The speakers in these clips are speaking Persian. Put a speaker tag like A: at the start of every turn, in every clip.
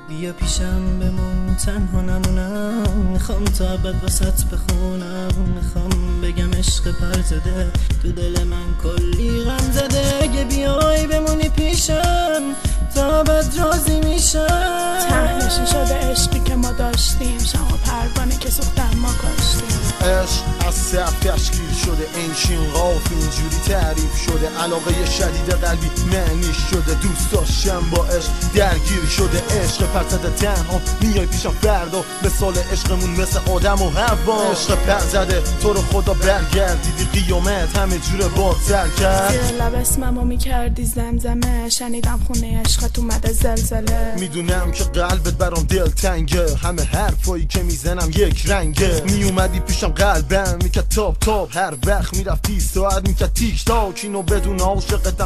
A: بیا پیشم بمون تنها نمونم، میخوام تا ابد واسط بخونم، میخوام بگم عشق پر زده تو دل من کلی غم زده. اگه بیای بمونی پیشم تا ابد راضی میشم.
B: تهنشین شده عشقی که ما داشتیم، شما پروانه که سوختن ما کاشتیم.
C: عشق از صف تشکیل شده، این شین قاف اینجوری تعریف شده، علاقه شدید قلبی معنیش شده، دوست داشتم با عشق درگیر شده. عشق پرزده تنها میای پیشم فردا، مثال عشقمون مثل آدم و حوا. عشق پرزده تو رو خدا برگردیدی، قیامت همه جوره بادتر کرد.
B: زیر لب اسممو میکردی زمزمه، شنیدم خونه عشقت اومده زلزله.
C: میدونم که قلبت برام دل تنگه، همه حرفایی که میزنم یک رنگه. میومدی پیشم قلبم میکرد تاب تاب، هر وقت میرفتی ساعت میکرد تیک تاک. اینو بدون عاشقتم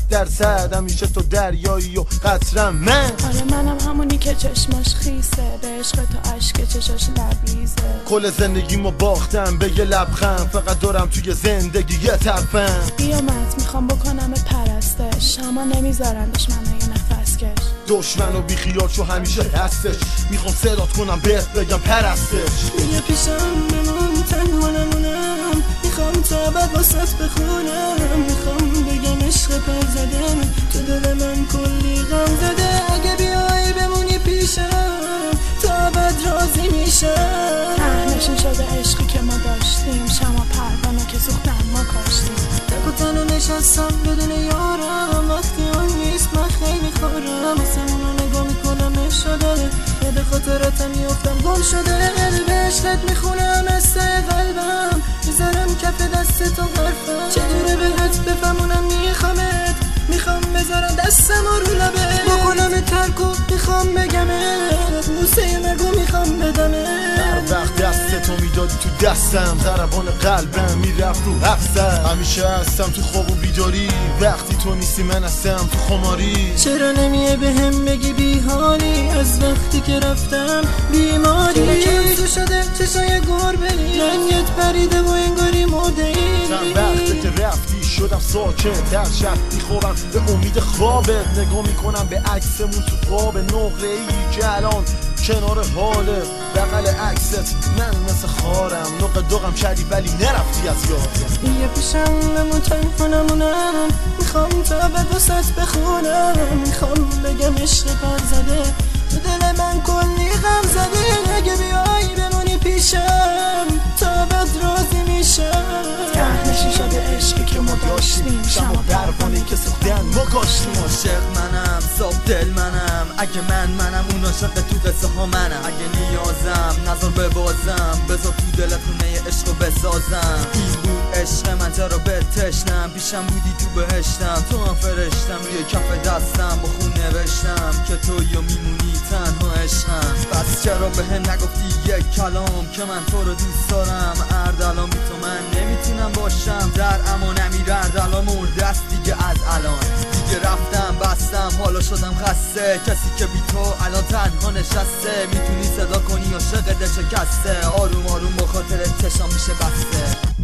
C: 100%، همیشه تو دریایی و قطرم من.
B: آره منم همونی که چشماش خیسه، به عشق تو عشق چشاش لبریزه.
C: کل زندگیمو باختم به یه لبخند، فقط دارم توی زندگی یه طرفم.
B: قیامت میخوام بکنم پرستش، اما نمیذارن دشمنای نفس کش.
C: دشمن و بیخیال شو همیشه هستش، میخوام صدات کنم بهت بگم پرستش.
A: بیا پیشم بمون تنها نمونم، میخوام تا ابد واسط بخونم، میخوام بگم عشق پر زده تو دل من کلی غم زده. اگه بیای بمونی پیشم تا ابد راضی میشم.
B: تهنشین شده عشقی که ما داشتیم، شما پروانه که سوختن ما کاشتیم.
A: تک و تنها نشستم بدون یارم، وقتی اون نیست من خیلی خورم. آسمون رو نگاه میکنم اشاره، به خاطراتم میافتم گم شده. به عشقت میخونم از ته قلبم، میذارم کف دست تو حرفم. چطوره بهت بفهمونم میخوامت، میخوام بذارم دستم رو لبه بکنم ترک و میخوام بگمت، بوسه مرگو میخوام بدمت.
C: هر وقت دستتو میدادی تو دستم، ضربان قلبم میرفت رو حفظم. همیشه هستم تو خواب و بیداری، وقتی تو نیستی من هستم تو خماری.
A: چرا نمیه به هم بگی بی حالی، از وقتی که رفتم بیماری. چرا تو شده چشای گربه‌ای، رنگت پریده و انگاری مرده ای.
C: چند وقتی که رفتی شدم ساکت، در شب میخوابم به امید خوابت. نگاه میکنم به عکسمون تو خواب، نقره ای که الان کنار حاله بغل عکست. من مثل خارم نقه دوغم کردی ولی نرفتی از یادم.
A: بیا پیشم بمون تنها نمونم، میخوام تا ابد واسط بخونم، میخوام بگم عشق پر زده تو دل من کلی غم زده. اگه بیای بمونی پیشم تا ابد راضی میشم.
B: تهنشین شده عشقی که ما داشتیم،
C: شما پروانه که سوختن ما کاشتیم.
D: عاشق منم صاف دل منم، اگه منم اون عاشق تو قصه ها منم. اگه نیازم نظر ببازم، بذار تو دلت خونه عشقو بسازم. این بود عشق من چرا بتشنم، پیشم بودی تو بهشتم، تو هم فرشتم روی کف دستم با خون نوشتم که تو یا میمونی تنها عشقم. پس چرا به هم نگفتی یک کلام که من تو رو دوست دارم. اردلان بی تو من نمیتونم باشم، در امان امیر اردلان مرده است دیگه از الان. دیگه رفتم بستم حالا شدم خسته، کسی که بی تو الان تنها نشسته. میتونی صدا کنی عاشق دل شکسته، آروم آروم با خاطر چشام میشه بسته.